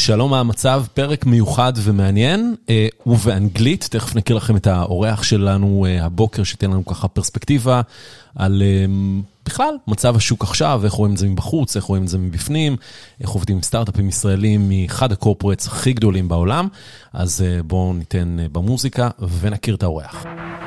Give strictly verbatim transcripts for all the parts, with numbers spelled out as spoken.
שלום, מה המצב? פרק מיוחד ומעניין, ובאנגלית, תכף נכיר לכם את האורח שלנו הבוקר, שתן לנו ככה פרספקטיבה על בכלל מצב השוק עכשיו, איך רואים את זה מבחוץ, איך רואים את זה מבפנים, איך עובדים עם סטארט-אפים ישראלים מאחד הקורפורטס הכי גדולים בעולם. אז בואו ניתן במוזיקה ונכיר את האורח.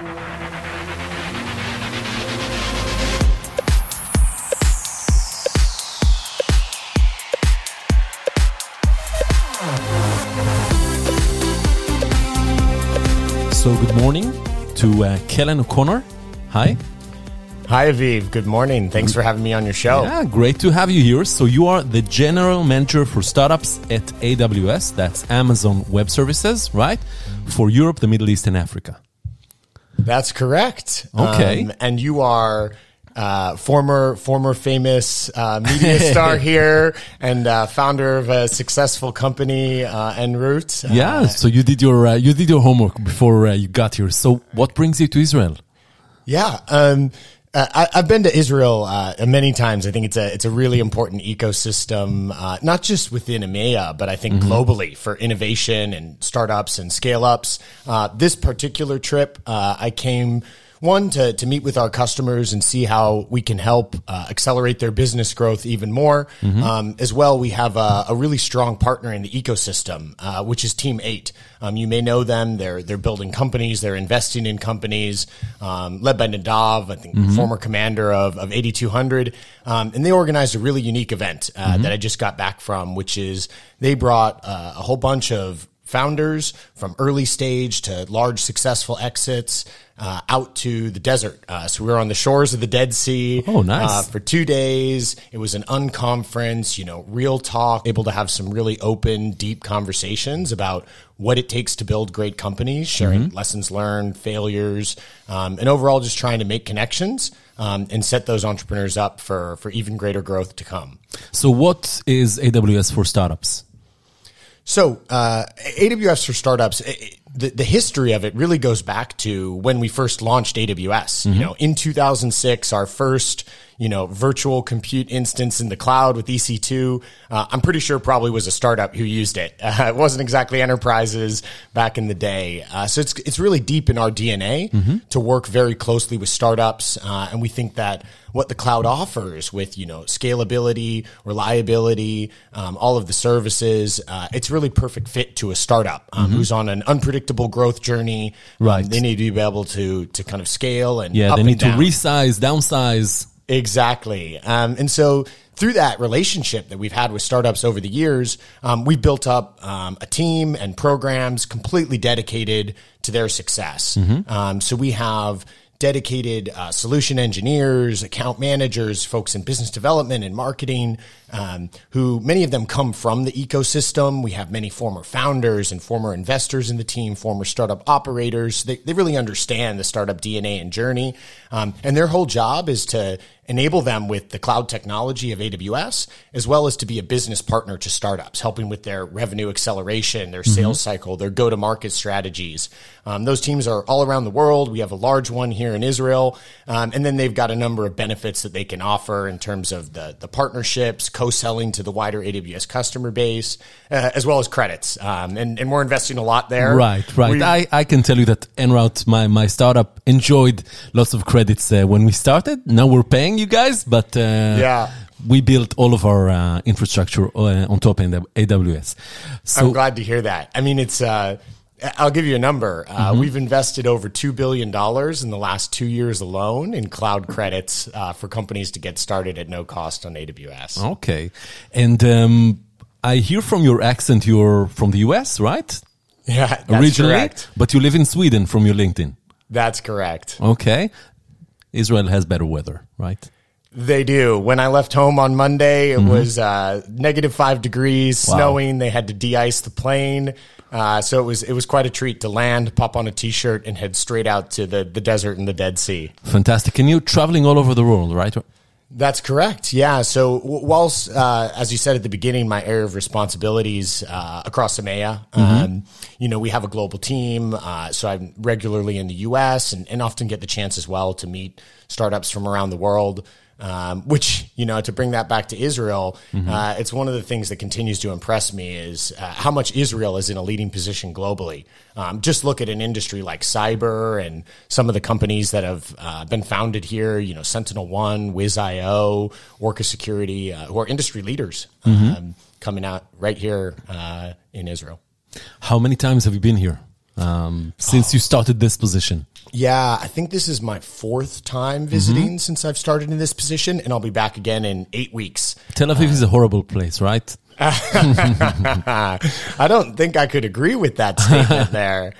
So good morning to uh, Kellen O'Connor. Hi. Hi, Aviv. Good morning. Thanks for having me on your show. Yeah, great to have you here. So you are the General Manager for Startups at A W S. That's Amazon Web Services, right? For Europe, the Middle East, and Africa. That's correct. Okay. Um, and you are... Uh, former, former famous uh, media star here, and uh, founder of a successful company, uh, En route. Uh, yeah, so you did your uh, you did your homework before uh, you got here. So, what brings you to Israel? Yeah, um, I, I've been to Israel uh, many times. I think it's a it's a really important ecosystem, uh, not just within EMEA, but I think mm-hmm. globally for innovation and startups and scale ups. Uh, this particular trip, uh, I came. One, to, to meet with our customers and see how we can help uh, accelerate their business growth even more. Mm-hmm. Um, as well, we have a, a really strong partner in the ecosystem, uh, which is Team eight. Um, you may know them. They're they're building companies. They're investing in companies, um, led by Nadav, I think, mm-hmm. former commander of, of eighty-two hundred. Um, and they organized a really unique event uh, mm-hmm. that I just got back from, which is they brought uh, a whole bunch of founders from early stage to large successful exits uh, out to the desert. Uh, so we were on the shores of the Dead Sea oh, nice. uh, for two days. It was an unconference, you know, real talk, able to have some really open, deep conversations about what it takes to build great companies, sharing mm-hmm. lessons learned, failures, um, and overall just trying to make connections um, and set those entrepreneurs up for, for even greater growth to come. So what is A W S for Startups? So uh, A W S for Startups, it, the, the history of it really goes back to when we first launched A W S. Mm-hmm. You know, in two thousand six, our first, you know, virtual compute instance in the cloud with E C two, uh, I'm pretty sure probably was a startup who used it. Uh, it wasn't exactly enterprises back in the day. Uh, so it's it's really deep in our D N A mm-hmm. to work very closely with startups. Uh, and we think that what the cloud offers with, you know, scalability, reliability, um, all of the services, uh, it's really perfect fit to a startup um, mm-hmm. who's on an unpredictable growth journey. Right. Um, they need to be able to to kind of scale and yeah, up they need and to down. resize, downsize. Exactly. Um, and so through that relationship that we've had with startups over the years, um, we've built up um, a team and programs completely dedicated to their success. Mm-hmm. Um, so we have dedicated uh, solution engineers, account managers, folks in business development and marketing, um, who many of them come from the ecosystem. We have many former founders and former investors in the team, former startup operators. They, they really understand the startup D N A and journey. Um, and their whole job is to enable them with the cloud technology of A W S, as well as to be a business partner to startups, helping with their revenue acceleration, their sales mm-hmm. cycle, their go-to-market strategies. Um, those teams are all around the world. We have a large one here in Israel. Um, and then they've got a number of benefits that they can offer in terms of the, the partnerships, co-selling to the wider A W S customer base, uh, as well as credits. Um, and, and we're investing a lot there. Right, right. We, I, I can tell you that En route, my, my startup, enjoyed lots of credits uh, when we started. Now we're paying you guys, but uh, yeah. we built all of our uh, infrastructure uh, on top of A W S. So, I'm glad to hear that. I mean, it's... Uh, I'll give you a number. Uh, mm-hmm. We've invested over two billion dollars in the last two years alone in cloud credits uh, for companies to get started at no cost on A W S. Okay. And um, I hear from your accent you're from the U S, right? Yeah, that's Originally, correct. But you live in Sweden from your LinkedIn. That's correct. Okay. Israel has better weather, right? They do. When I left home on Monday, it mm-hmm. was uh, negative five degrees, wow. snowing. They had to de-ice the plane. Uh, so it was it was quite a treat to land, pop on a T-shirt, and head straight out to the, the desert and the Dead Sea. Fantastic. And you're traveling all over the world, right? That's correct. Yeah. So whilst, uh, as you said at the beginning, my area of responsibilities uh, across EMEA, mm-hmm. um, you know, we have a global team. Uh, so I'm regularly in the U S and, and often get the chance as well to meet startups from around the world. Um, which, you know, to bring that back to Israel, mm-hmm. uh, it's one of the things that continues to impress me is uh, how much Israel is in a leading position globally. Um, just look at an industry like cyber and some of the companies that have uh, been founded here, you know, Sentinel One, Wiz dot I O, Orca Security, uh, who are industry leaders mm-hmm. um, coming out right here uh, in Israel. How many times have you been here um, since oh. you started this position? Yeah, I think this is my fourth time visiting mm-hmm. since I've started in this position, and I'll be back again in eight weeks. Tel Aviv uh, is a horrible place, right? I don't think I could agree with that statement there.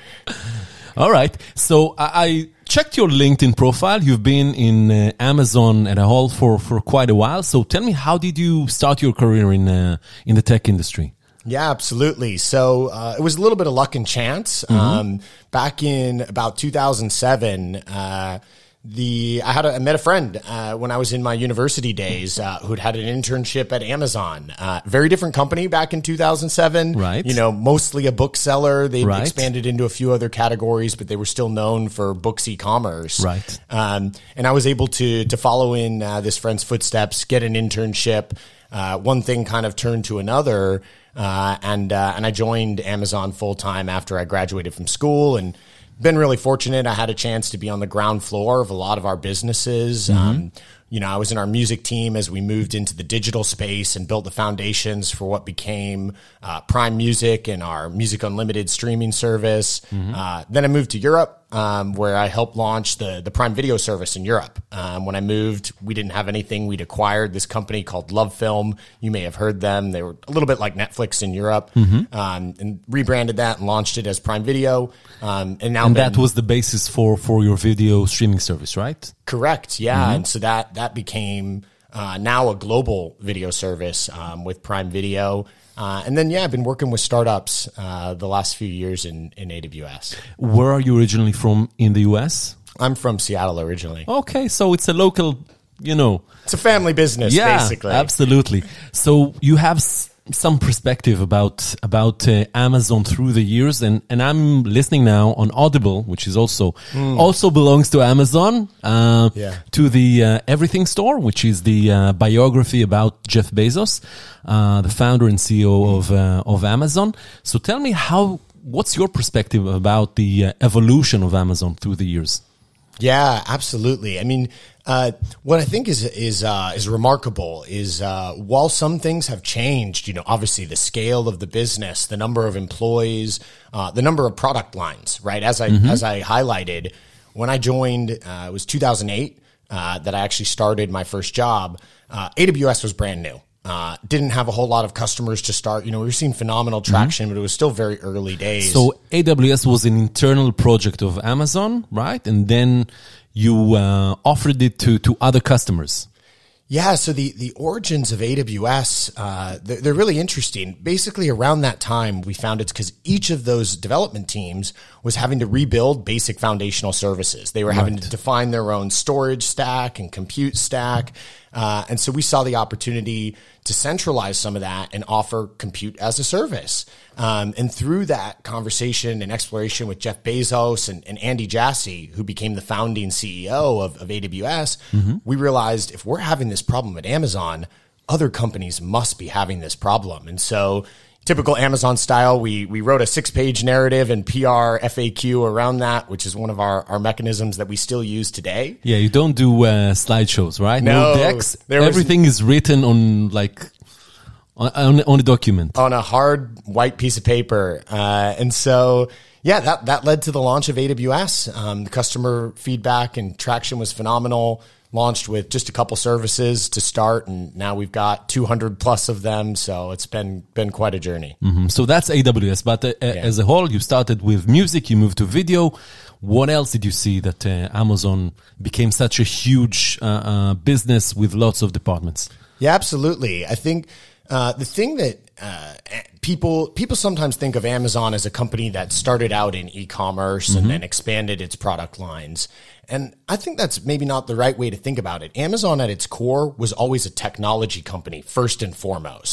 All right. So I, I checked your LinkedIn profile. You've been in uh, Amazon and a whole for, for quite a while. So tell me, how did you start your career in uh, in the tech industry? Yeah, absolutely. So uh, it was a little bit of luck and chance. Mm-hmm. Um, back in about two thousand seven, uh, the I had a, I met a friend uh, when I was in my university days uh, who'd had an internship at Amazon. Uh, very different company back in two thousand seven. Right. You know, mostly a bookseller. They right. expanded into a few other categories, but they were still known for books e-commerce. Right. Um, and I was able to to follow in uh, this friend's footsteps, get an internship. Uh, one thing kind of turned to another. Uh, and, uh, and I joined Amazon full time after I graduated from school, and been really fortunate. I had a chance to be on the ground floor of a lot of our businesses. Mm-hmm. Um, you know, I was in our music team as we moved into the digital space and built the foundations for what became uh, Prime Music and our Music Unlimited streaming service. Mm-hmm. Uh, then I moved to Europe, um, where I helped launch the, the Prime Video service in Europe. Um, when I moved, we didn't have anything. We'd acquired this company called Love Film. You may have heard them. They were a little bit like Netflix in Europe, mm-hmm. um, and rebranded that and launched it as Prime Video. Um, and now and been, that was the basis for, for your video streaming service, right? Correct. Yeah. Mm-hmm. And so that, that became uh, now a global video service um, with Prime Video. Uh, and then, yeah, I've been working with startups uh, the last few years in, in A W S. Where are you originally from in the U S? I'm from Seattle originally. Okay, so it's a local, you know. It's a family business, yeah, basically. Absolutely. So you have s- some perspective about about uh, Amazon through the years, and, and I'm listening now on Audible, which is also mm. also belongs to Amazon, uh, yeah. to the uh, Everything Store, which is the uh, biography about Jeff Bezos, uh, the founder and C E O mm. of uh, of Amazon. So tell me, how what's your perspective about the uh, evolution of Amazon through the years? Yeah, absolutely. I mean, uh, what I think is is uh, is remarkable is uh, while some things have changed, you know, obviously the scale of the business, the number of employees, uh, the number of product lines, right? As I mm-hmm. as I highlighted, when I joined, uh, it was two thousand eight uh, that I actually started my first job. Uh, A W S was brand new. Uh, didn't have a whole lot of customers to start. You know, we were seeing phenomenal traction, mm-hmm. but it was still very early days. So A W S was an internal project of Amazon, right? And then you uh, offered it to, to other customers. Yeah, so the, the origins of A W S, uh, they're, they're really interesting. Basically, around that time, we found it's because each of those development teams was having to rebuild basic foundational services. They were having right. to define their own storage stack and compute stack. Uh, and so we saw the opportunity to centralize some of that and offer compute as a service. Um, and through that conversation and exploration with Jeff Bezos and, and Andy Jassy, who became the founding C E O of, of A W S, mm-hmm. we realized if we're having this problem at Amazon, other companies must be having this problem. And so typical Amazon style, we we wrote a six-page narrative and P R F A Q around that, which is one of our, our mechanisms that we still use today. Yeah, you don't do uh, slideshows, right? No, no decks. Everything was, is written on like on, on a document. On a hard white piece of paper. Uh, and so, yeah, that, that led to the launch of A W S. Um, the customer feedback and traction was phenomenal. Launched with just a couple services to start, and now we've got two hundred plus of them. So it's been been quite a journey. Mm-hmm. So that's A W S. But uh, yeah. as a whole, you started with music, you moved to video. What else did you see that uh, Amazon became such a huge uh, uh, business with lots of departments? Yeah, absolutely. I think uh, the thing that uh, people people sometimes think of Amazon as a company that started out in e-commerce mm-hmm. and then expanded its product lines. And I think that's maybe not the right way to think about it. Amazon at its core was always a technology company, first and foremost.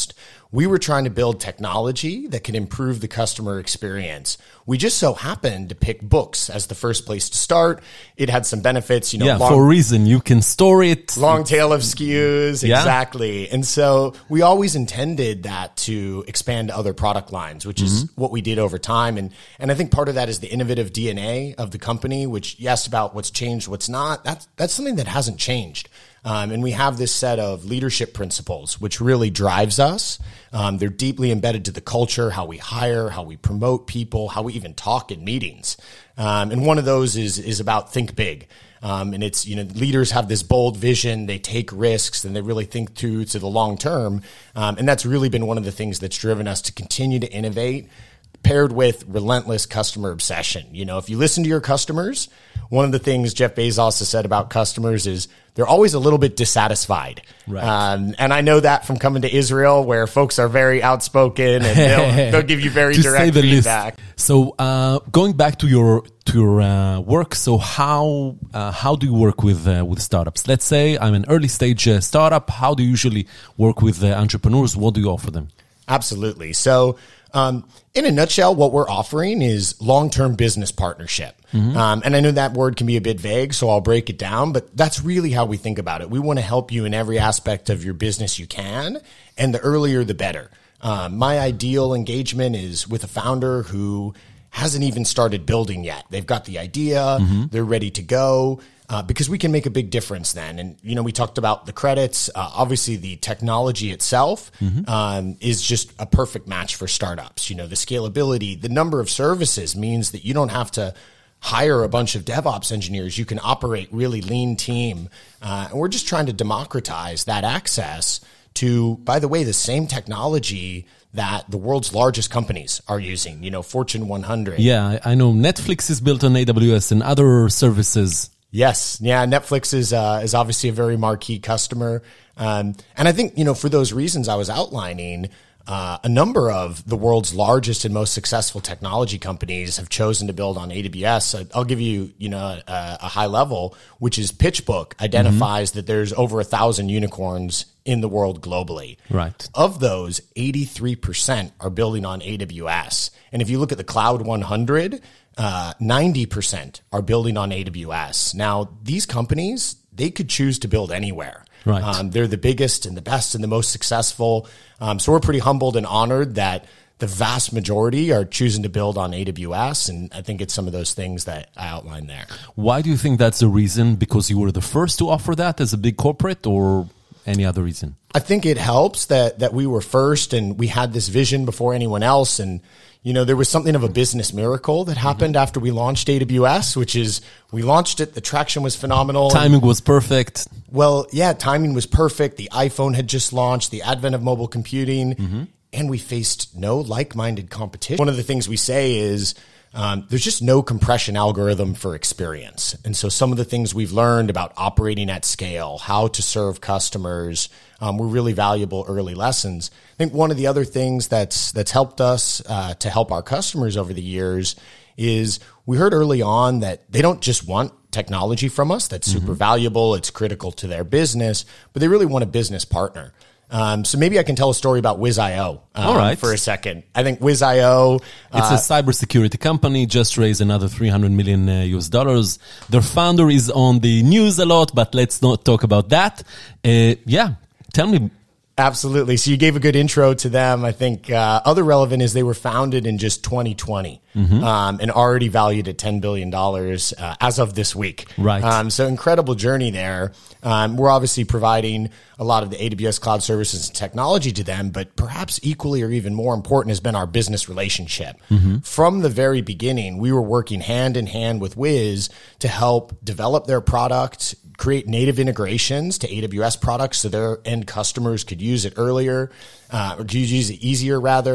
we were trying to build technology that could improve the customer experience. We just so happened to pick books as the first place to start. It had some benefits, you know. Yeah, long, for a reason. You can store it. Long tail of S K Us, Yeah. exactly. And so we always intended that to expand to other product lines, which is mm-hmm. what we did over time. And and I think part of that is the innovative D N A of the company, which you asked about what's changed, what's not. That's, that's something that hasn't changed. Um, and we have this set of leadership principles, which really drives us. Um, they're deeply embedded to the culture, how we hire, how we promote people, how we even talk in meetings. Um, and one of those is is about think big. Um, and it's, you know, leaders have this bold vision, they take risks, and they really think through to the long term. Um, and that's really been one of the things that's driven us to continue to innovate, paired with relentless customer obsession. You know, if you listen to your customers, one of the things Jeff Bezos has said about customers is they're always a little bit dissatisfied. Right. Um, and I know that from coming to Israel, where folks are very outspoken and they'll, they'll give you very to direct say the feedback. Least. So uh, going back to your to your uh, work, so how uh, how do you work with uh, with startups? Let's say I'm an early stage uh, startup. How do you usually work with uh, entrepreneurs? What do you offer them? Absolutely. So um, in a nutshell, what we're offering is long-term business partnership. Mm-hmm. Um, and I know that word can be a bit vague, so I'll break it down, but that's really how we think about it. We want to help you in every aspect of your business you can, and the earlier, the better. Um, my ideal engagement is with a founder who hasn't even started building yet. They've got the idea, mm-hmm. they're ready to go. Uh, because we can make a big difference then. And, you know, we talked about the credits. Uh, obviously, the technology itself mm-hmm. um, is just a perfect match for startups. You know, the scalability, the number of services means that you don't have to hire a bunch of DevOps engineers. You can operate really lean team. Uh, and we're just trying to democratize that access to, by the way, the same technology that the world's largest companies are using, you know, Fortune one hundred. Yeah, I know Netflix is built on A W S and other services. Yes. Yeah. Netflix is, uh, is obviously a very marquee customer. Um, and I think, you know, for those reasons I was outlining, uh, a number of the world's largest and most successful technology companies have chosen to build on A W S. I'll give you, you know, a, a high level, which is PitchBook identifies mm-hmm. that there's over a thousand unicorns in the world globally. Right. Of those, eighty-three percent are building on A W S. And if you look at the Cloud one hundred, Uh, ninety percent are building on A W S. Now, these companies, they could choose to build anywhere. Right. Um, they're the biggest and the best and the most successful. Um, so we're pretty humbled and honored that the vast majority are choosing to build on A W S. And I think it's some of those things that I outlined there. Why do you think that's the reason? Because you were the first to offer that as a big corporate, or any other reason? I think it helps that that we were first and we had this vision before anyone else. And you know, there was something of a business miracle that happened mm-hmm. after we launched A W S, which is we launched it. The traction was phenomenal. Timing was perfect. Well, yeah, timing was perfect. The iPhone had just launched, the advent of mobile computing, mm-hmm. and we faced no like-minded competition. One of the things we say is um, there's just no compression algorithm for experience. And so some of the things we've learned about operating at scale, how to serve customers, um, were really valuable early lessons. I think one of the other things that's that's helped us uh, to help our customers over the years is we heard early on that they don't just want technology from us that's super mm-hmm. valuable, it's critical to their business, but they really want a business partner. Um, so maybe I can tell a story about Wiz dot I O um, All right. for a second. I think Wiz dot I O... Uh, it's a cybersecurity company, just raised another three hundred million uh, U S dollars. Their founder is on the news a lot, but let's not talk about that. Uh, yeah, tell me. Absolutely. So you gave a good intro to them. I think uh, other relevant is they were founded in just twenty twenty mm-hmm. um, and already valued at ten billion dollars uh, as of this week. Right. Um, so incredible journey there. Um, we're obviously providing a lot of the A W S cloud services and technology to them, but perhaps equally or even more important has been our business relationship. Mm-hmm. From the very beginning, we were working hand in hand with Wiz to help develop their product, create native integrations to A W S products so their end customers could use it earlier, uh, or could use it easier rather.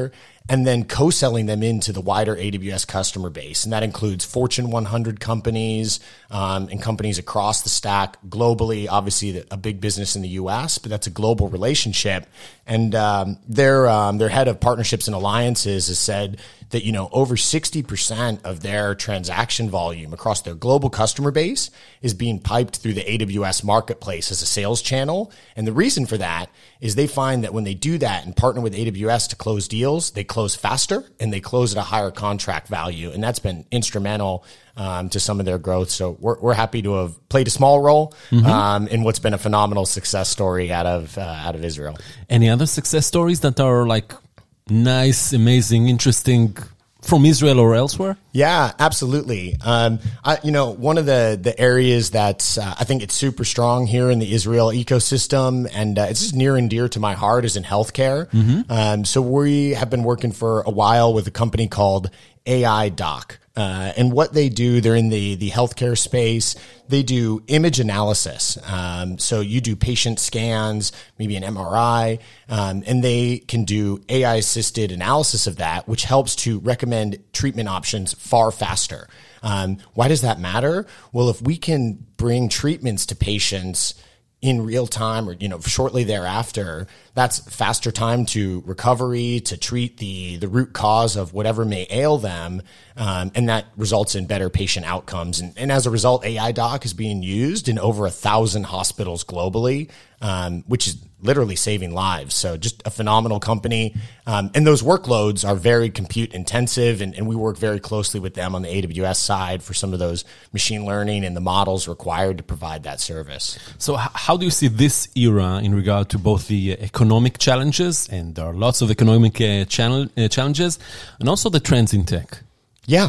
and then co-selling them into the wider A W S customer base. And that includes Fortune one hundred companies um, and companies across the stack globally. Obviously, a big business in the U S, but that's a global relationship. And um, their um, their head of partnerships and alliances has said that, you know, over sixty percent of their transaction volume across their global customer base is being piped through the A W S marketplace as a sales channel. And the reason for that is they find that when they do that and partner with A W S to close deals, they close faster and they close at a higher contract value. And that's been instrumental um, to some of their growth. So we're, we're happy to have played a small role mm-hmm. um, in what's been a phenomenal success story out of, uh, out of Israel. Any other success stories that are like nice, amazing, interesting from Israel or elsewhere? Yeah, absolutely. Um, I, you know, one of the, the areas that uh, I think it's super strong here in the Israel ecosystem, and uh, it's just near and dear to my heart, is in healthcare. Mm-hmm. Um, so we have been working for a while with a company called A I Doc. Uh, and what they do, they're in the, the healthcare space. They do image analysis. Um, so you do patient scans, maybe an M R I, um, and they can do A I assisted analysis of that, which helps to recommend treatment options far faster. Um, why does that matter? Well, if we can bring treatments to patients in real time or, you know, shortly thereafter, that's faster time to recovery, to treat the, the root cause of whatever may ail them. Um, and that results in better patient outcomes. And, and as a result, A I Doc is being used in over a thousand hospitals globally, um, which is literally saving lives. So just a phenomenal company. Um, and those workloads are very compute intensive. And, and we work very closely with them on the A W S side for some of those machine learning and the models required to provide that service. So how do you see this era in regard to both the economic challenges, and there are lots of economic uh, channel, uh, challenges, and also the trends in tech? Yeah.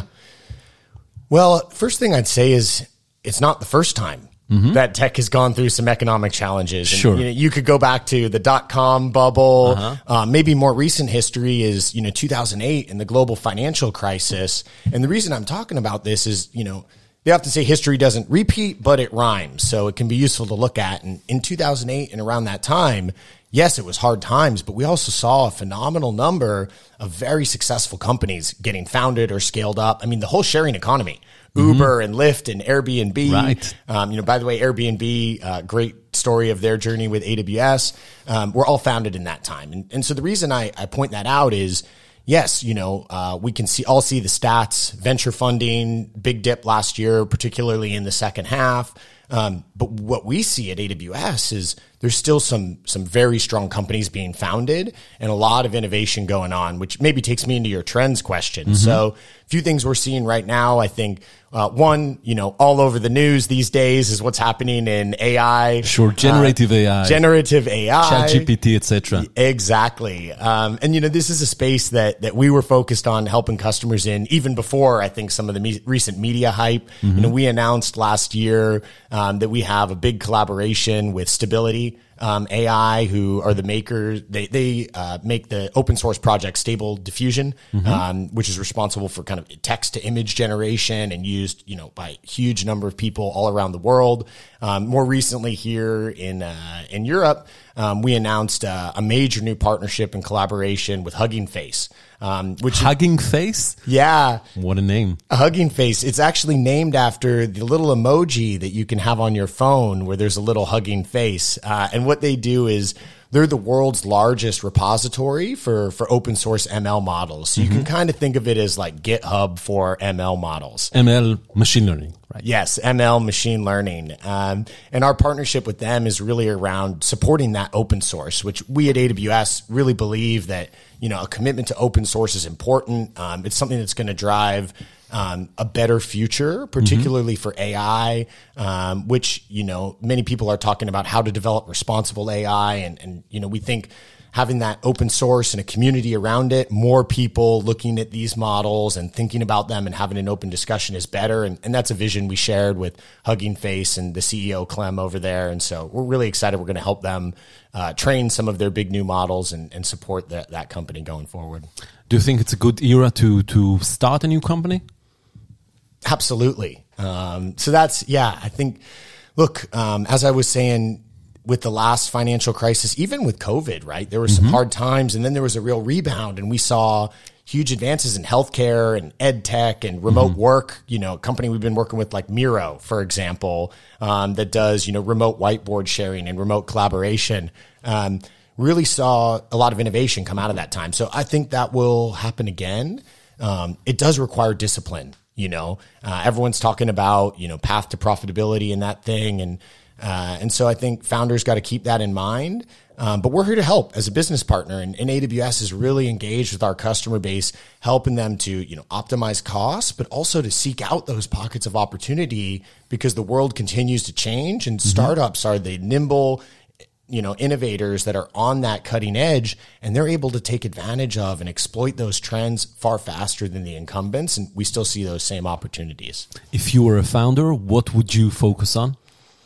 Well, first thing I'd say is it's not the first time mm-hmm. that tech has gone through some economic challenges. And, sure. You know, you could go back to the dot-com bubble. Uh-huh. Uh, maybe more recent history is, you know, two thousand eight and the global financial crisis. And the reason I'm talking about this is, you know, they often say history doesn't repeat, but it rhymes. So it can be useful to look at. And in two thousand eight and around that time, yes, it was hard times, but we also saw a phenomenal number of very successful companies getting founded or scaled up. I mean, the whole sharing economy, mm-hmm. Uber and Lyft and Airbnb. Right. Um, you know, by the way, Airbnb, uh, great story of their journey with A W S. Um, were all founded in that time. And, and so the reason I, I point that out is, yes, you know, uh, we can see all see the stats, venture funding, big dip last year, particularly in the second half. Um, but what we see at A W S is there's still some some very strong companies being founded and a lot of innovation going on, which maybe takes me into your trends question. Mm-hmm. So a few things we're seeing right now, I think, uh, one, you know, all over the news these days is what's happening in A I. Sure, generative uh, A I. Generative A I. ChatGPT, et cetera. Exactly. Um, and, you know, this is a space that that we were focused on helping customers in even before, I think, some of the me- recent media hype. Mm-hmm. You know, we announced last year um, that we have a big collaboration with Stability Um, A I, who are the makers. They they uh, make the open source project Stable Diffusion, mm-hmm. um, which is responsible for kind of text to image generation and used, you know, by a huge number of people all around the world. Um, more recently, here in uh, in Europe, um, we announced uh, a major new partnership and collaboration with Hugging Face. Um, which Hugging Face? Yeah. What a name. A Hugging Face. It's actually named after the little emoji that you can have on your phone where there's a little hugging face. Uh, and what they do is they're the world's largest repository for, for open source M L models. So mm-hmm. you can kind of think of it as like GitHub for M L models. M L, machine learning, right? Yes, M L, machine learning. Um, and our partnership with them is really around supporting that open source, which we at A W S really believe that, you know, a commitment to open source is important. Um, it's something that's going to drive Um, a better future, particularly mm-hmm. for A I, um, which, you know, many people are talking about how to develop responsible A I. And, and, you know, we think having that open source and a community around it, more people looking at these models and thinking about them and having an open discussion is better. And, and that's a vision we shared with Hugging Face and the C E O, Clem, over there. And so we're really excited. We're going to help them uh, train some of their big new models and, and support that, that company going forward. Do you think it's a good era to to start a new company? Absolutely. Um, so that's, yeah, I think, look, um, as I was saying, with the last financial crisis, even with COVID, right? There were some hard times, and then there was a real rebound, and we saw huge advances in healthcare and ed tech and remote mm-hmm. work. You know, a company we've been working with like Miro, for example, um, that does, you know, remote whiteboard sharing and remote collaboration, um, really saw a lot of innovation come out of that time. So I think that will happen again. Um, it does require discipline. You know, uh, everyone's talking about, you know, path to profitability and that thing. And, uh, and so I think founders got to keep that in mind. Um, but we're here to help as a business partner, and, and A W S is really engaged with our customer base, helping them to, you know, optimize costs, but also to seek out those pockets of opportunity, because the world continues to change, and mm-hmm. startups are the nimble, you know, innovators that are on that cutting edge, and they're able to take advantage of and exploit those trends far faster than the incumbents. And we still see those same opportunities. If you were a founder, what would you focus on?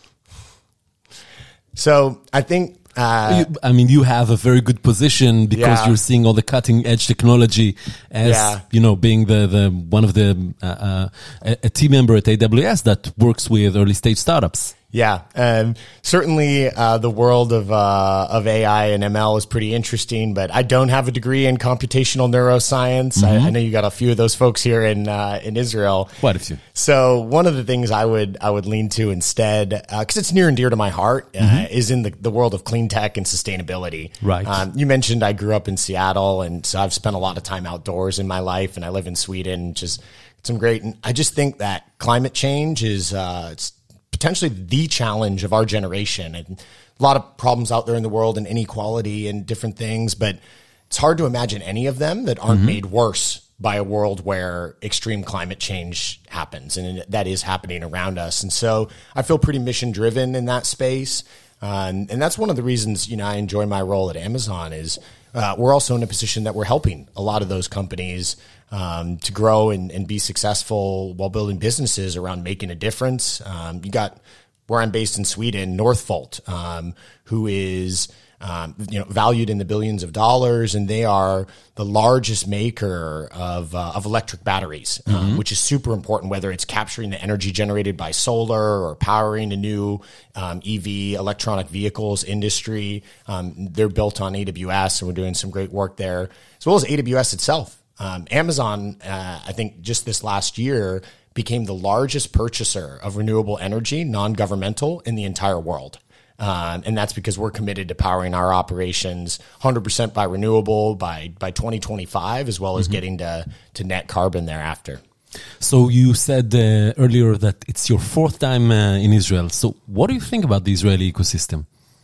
So I think, Uh, you, I mean, you have a very good position because yeah. you're seeing all the cutting edge technology as, yeah. you know, being the, the, one of the, uh, uh, a, a team member at A W S that works with early stage startups. Yeah. Um, certainly, uh, the world of, uh, of A I and M L is pretty interesting, but I don't have a degree in computational neuroscience. Mm-hmm. I, I know you got a few of those folks here in, uh, in Israel. Quite a few. So one of the things I would, I would lean to instead, uh, cause it's near and dear to my heart, uh, mm-hmm. is in the, the world of clean tech and sustainability. Right. Um, you mentioned I grew up in Seattle, and so I've spent a lot of time outdoors in my life, and I live in Sweden, which is some great. And I just think that climate change is, uh, it's, potentially the challenge of our generation, and a lot of problems out there in the world, and inequality and different things, but it's hard to imagine any of them that aren't mm-hmm. made worse by a world where extreme climate change happens, and that is happening around us. And so I feel pretty mission driven in that space. Uh, and, and that's one of the reasons, you know, I enjoy my role at Amazon is uh, we're also in a position that we're helping a lot of those companies Um, to grow and, and be successful while building businesses around making a difference. Um, you got, where I'm based in Sweden, Northvolt, um, who is, um, you know, valued in the billions of dollars, and they are the largest maker of, uh, of electric batteries, mm-hmm. um, which is super important, whether it's capturing the energy generated by solar or powering a new, um, E V electronic vehicles industry. Um, they're built on A W S, and we're doing some great work there, as well as A W S itself. Um, Amazon, uh, I think just this last year became the largest purchaser of renewable energy, non-governmental, in the entire world. Um, and that's because we're committed to powering our operations one hundred percent by renewable by, by twenty twenty-five, as well as mm-hmm. getting to, to net carbon thereafter. So you said uh, earlier that it's your fourth time uh, in Israel. So what do you think about the Israeli ecosystem?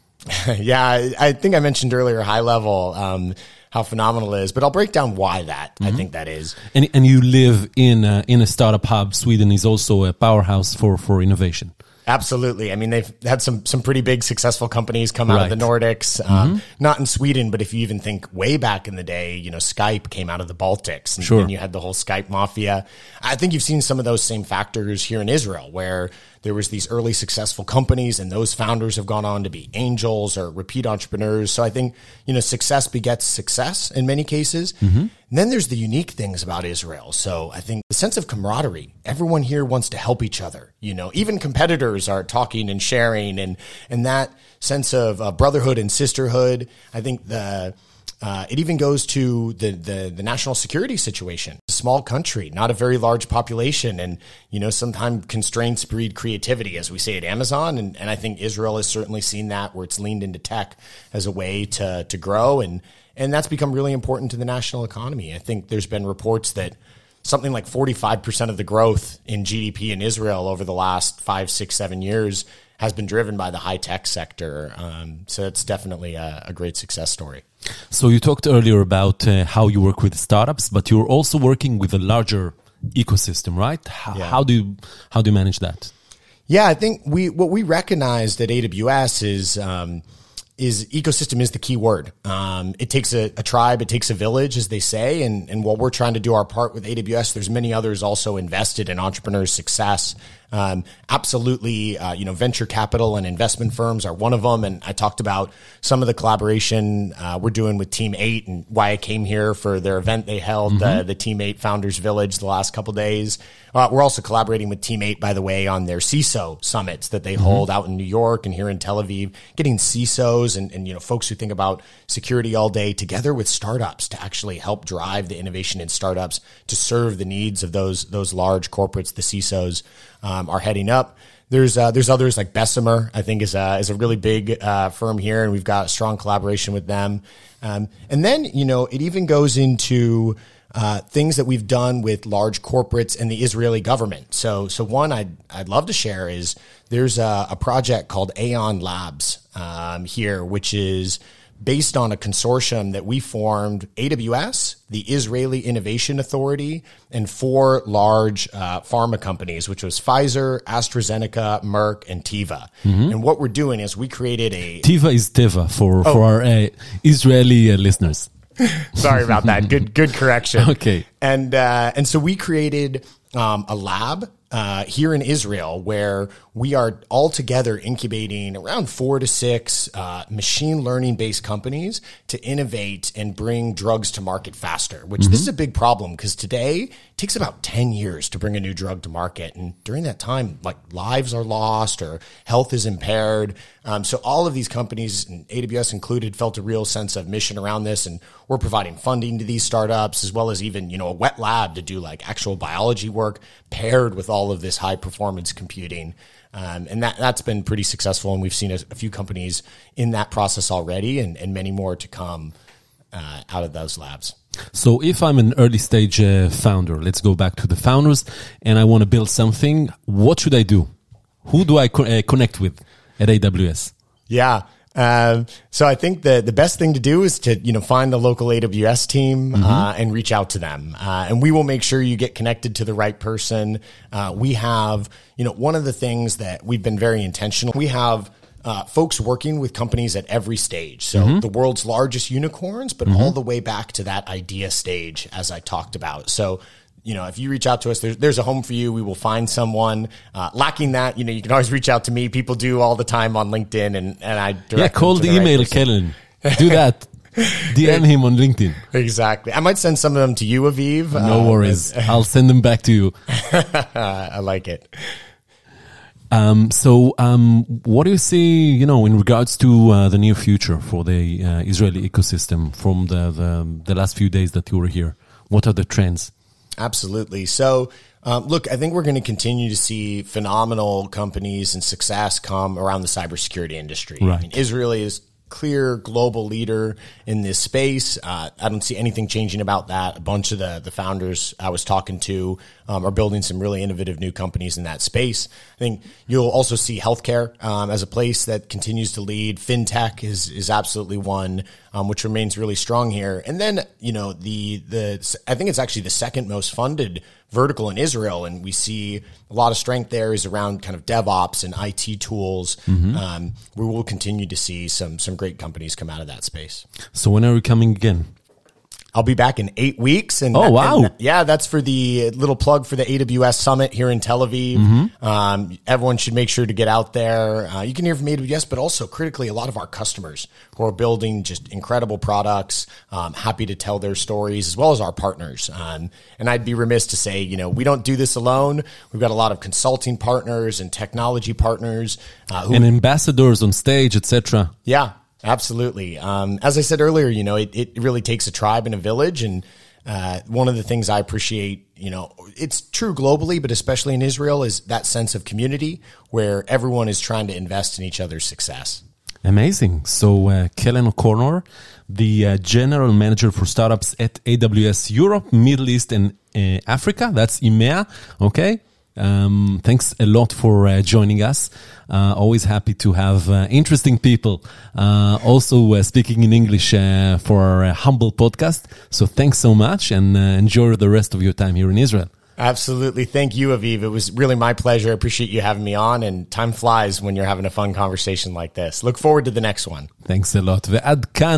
yeah, I, I think I mentioned earlier high level, um, how phenomenal it is, but I'll break down why that mm-hmm. I think that is. And and you live in a, in a startup hub. Sweden is also a powerhouse for, for innovation. Absolutely. I mean, they've had some some pretty big successul companies come out right. of the Nordics, um, mm-hmm. not in Sweden, but if you even think way back in the day, you know, Skype came out of the Baltics, and sure. then you had the whole Skype mafia. I think you've seen some of those same factors here in Israel, where there was these early successful companies, and those founders have gone on to be angels or repeat entrepreneurs. So I think, you know, success begets success in many cases. Mm-hmm. And then there's the unique things about Israel. So I think the sense of camaraderie, everyone here wants to help each other. You know, even competitors are talking and sharing, and, and that sense of uh, brotherhood and sisterhood. I think the, Uh, it even goes to the, the, the national security situation. A small country, not a very large population. And, you know, sometimes constraints breed creativity, as we say at Amazon. And, and I think Israel has certainly seen that, where it's leaned into tech as a way to, to grow. And, and that's become really important to the national economy. I think there's been reports that something like forty-five percent of the growth in G D P in Israel over the last five, six, seven years has been driven by the high tech sector. Um, so it's definitely a, a great success story. So you talked earlier about uh, how you work with startups, but you're also working with a larger ecosystem, right? How, yeah. how do you, how do you manage that? Yeah, I think we what we recognized at A W S is um, is ecosystem is the key word. Um, it takes a, a tribe, it takes a village, as they say. And, and while we're trying to do our part with A W S, there's many others also invested in entrepreneurs' success. Um, absolutely, uh, you know, venture capital and investment firms are one of them. And I talked about some of the collaboration uh, we're doing with Team eight and why I came here for their event they held, mm-hmm. uh, the Team eight Founders Village, the last couple of days. Uh, we're also collaborating with Team eight, by the way, on their C I S O summits that they mm-hmm. hold out in New York and here in Tel Aviv, getting C I S Os and, and, you know, folks who think about security all day together with startups to actually help drive the innovation in startups to serve the needs of those, those large corporates, the C I S Os, um, are heading up. There's, uh, there's others like Bessemer, I think is a, is a really big, uh, firm here, and we've got a strong collaboration with them. Um, and then, you know, it even goes into, Uh, things that we've done with large corporates and the Israeli government. So, so one I'd, I'd love to share is there's a, a project called Aon Labs um, here, which is based on a consortium that we formed, A W S, the Israeli Innovation Authority, and four large uh, pharma companies, which was Pfizer, AstraZeneca, Merck, and Teva. Mm-hmm. And what we're doing is we created a... Teva is Teva for, oh. for our uh, Israeli uh, listeners. Sorry about that. Good, good correction. Okay. And, uh, and so we created, um, a lab, uh, here in Israel where we are all together incubating around four to six, uh, machine learning based companies to innovate and bring drugs to market faster, which mm-hmm. this is a big problem because today it takes about ten years to bring a new drug to market. And during that time, like lives are lost or health is impaired. Um, so all of these companies, and A W S included, felt a real sense of mission around this. And we're providing funding to these startups as well as even, you know, a wet lab to do like actual biology work paired with all of this high performance computing. Um, and that, that's been pretty successful. And we've seen a, a few companies in that process already and, and many more to come uh, out of those labs. So if I'm an early stage uh, founder, let's go back to the founders, and I want to build something, what should I do? Who do I co- uh, connect with at A W S? Yeah. Um, so I think the, the best thing to do is to, you know, find the local A W S team, mm-hmm. uh, and reach out to them. Uh, and we will make sure you get connected to the right person. Uh, we have, you know, one of the things that we've been very intentional. We have, uh, folks working with companies at every stage. So mm-hmm. the world's largest unicorns, but mm-hmm. all the way back to that idea stage, as I talked about. So, you know, if you reach out to us, there's, there's a home for you. We will find someone. Uh, lacking that, you know, you can always reach out to me. People do all the time on LinkedIn, and, and I direct yeah, call the email right Kellen. Do that. D M him on LinkedIn. Exactly. I might send some of them to you, Aviv. No uh, worries. But, I'll send them back to you. I like it. Um, so, um, what do you see, you know, in regards to uh, the near future for the uh, Israeli ecosystem from the, the the last few days that you were here? What are the trends? Absolutely. So, um, look, I think we're going to continue to see phenomenal companies and success come around the cybersecurity industry. Right. I mean, Israel is clear global leader in this space. Uh, I don't see anything changing about that. A bunch of the, the founders I was talking to um, are building some really innovative new companies in that space. I think you'll also see healthcare um, as a place that continues to lead. FinTech is is absolutely one um, which remains really strong here. And then, you know, the the I think it's actually the second most funded vertical in Israel, and we see a lot of strength there is around kind of DevOps and I T tools. Mm-hmm. Um, we will continue to see some some great companies come out of that space. So when are we coming again? I'll be back in eight weeks. And oh, wow. And, yeah, that's for the little plug for the A W S Summit here in Tel Aviv. Mm-hmm. Um, everyone should make sure to get out there. Uh, you can hear from A W S, but also critically, a lot of our customers who are building just incredible products, um, happy to tell their stories, as well as our partners. Um, and I'd be remiss to say, you know, we don't do this alone. We've got a lot of consulting partners and technology partners. Uh, who, and ambassadors on stage, et cetera. Yeah. Absolutely. Um, as I said earlier, you know, it, it really takes a tribe and a village. And uh, one of the things I appreciate, you know, it's true globally, but especially in Israel, is that sense of community where everyone is trying to invest in each other's success. Amazing. So uh, Kellen O'Connor, the uh, General Manager for Startups at A W S Europe, Middle East, and uh, Africa. That's I M E A. Okay. Um, thanks a lot for uh, joining us. Uh, always happy to have uh, interesting people uh, also uh, speaking in English uh, for our uh, humble podcast. So thanks so much, and uh, enjoy the rest of your time here in Israel. Absolutely. Thank you, Aviv. It was really my pleasure. I appreciate you having me on, and time flies when you're having a fun conversation like this. Look forward to the next one. Thanks a lot. ועד כאן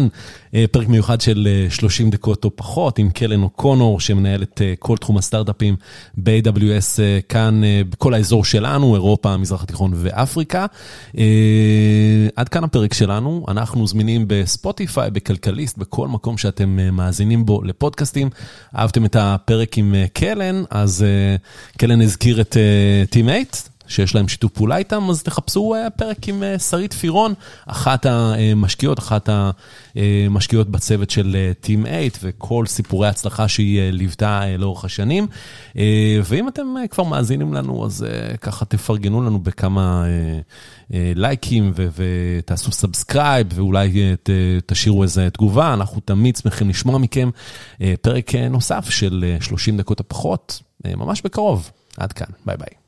פרק מיוחד של שלושים דקות או פחות, עם קלן אוקונור, שמנהל את כל תחום הסטארט-אפים ב-איי דאבליו אס כאן, בכל האזור שלנו, אירופה, המזרח התיכון ואפריקה. עד כאן הפרק שלנו, אנחנו זמינים בספוטיפיי, בכלכליסט, בכל מקום שאתם מאזינים בו לפודקאסטים. אהבתם את הפרק עם קלן, אז קלן הזכיר את טימייט, שיש להם שיתוף פעולה איתם, אז תחפשו פרק עם שרית פירון, אחת המשקיעות, אחת המשקיעות בצוות של טים שמונה, וכל סיפורי ההצלחה שהיא ליוותה לאורך השנים. ואם אתם כבר מאזינים לנו, אז ככה תפרגנו לנו בכמה לייקים, ותעשו סאבסקרייב, ואולי תשאירו איזו תגובה. אנחנו תמיד שמחים לשמוע מכם פרק נוסף של שלושים דקות הפחות, ממש בקרוב. עד כאן, ביי ביי.